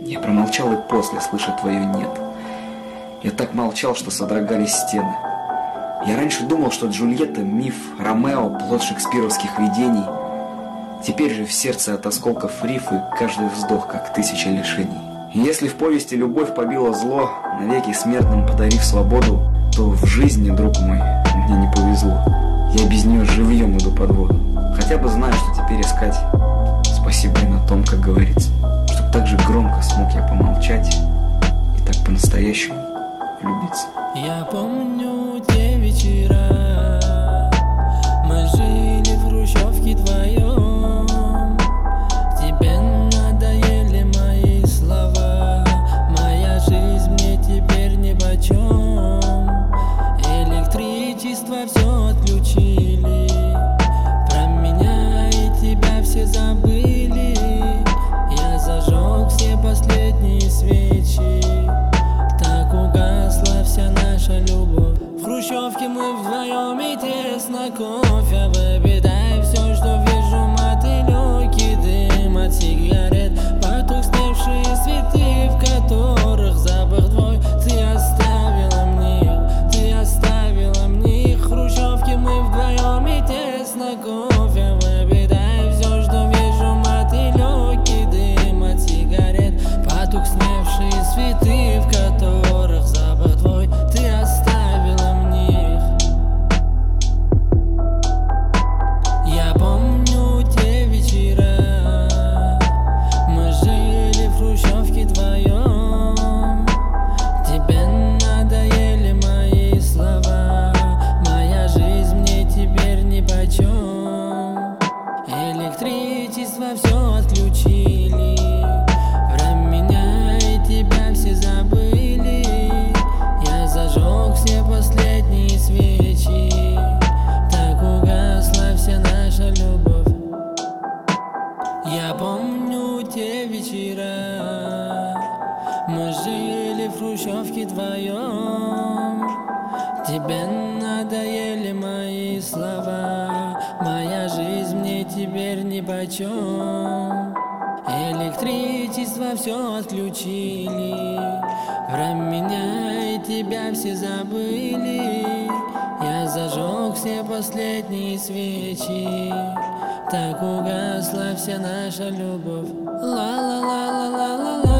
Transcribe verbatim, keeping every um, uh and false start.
Я промолчал и после, слыша твое «нет». Я так молчал, что содрогались стены. Я раньше думал, что Джульетта — миф, Ромео — плод шекспировских видений. Теперь же в сердце от осколков рифы каждый вздох, как тысяча лишений. И если в повести любовь побила зло, навеки смертным подарив свободу, то в жизни, друг мой, мне не повезло. Я без нее живьем иду под воду. Хотя бы знаю, что теперь искать. Спасибо и на том, как говорится, чтоб так же громко смог я помолчать и так по-настоящему влюбиться. Я помню те вечера, мы жили в хрущевке вдвоем. Тебе надоели мои слова, моя жизнь мне теперь нипочем. Электричество все отключили, про меня и тебя все забыли. Я зажег все последние свечи, так угасла вся наша любовь. В хрущевке мы вдвоем и тесно кофе выпитай. Все, что вижу, мотылёки, дым от сигарет, потускневшие цветы, в которых запах твой. Ты оставила мне, ты оставила мне. В хрущевке мы вдвоем и тесно кофе выпитай. Все, что вижу, мотылёки, дым от сигарет, потускневшие цветы, в которых запах твой. Ты оставила мне их. Я помню те вечера, мы жили в хрущевке вдвоем. Тебе надоели мои слова, моя жизнь мне теперь нипочем. Электричество все отключили, про меня и тебя все забыли. Я зажег все последние свечи, так угасла вся наша любовь. Я помню те вечера, мы жили в хрущевке вдвоем. Тебе надоели мои слова, моя жизнь мне теперь нипочем. Электричество все отключили, про меня и тебя все забыли. Я зажег все последние свечи, так угасла вся наша любовь. Ла-ла-ла-ла-ла-ла-ла.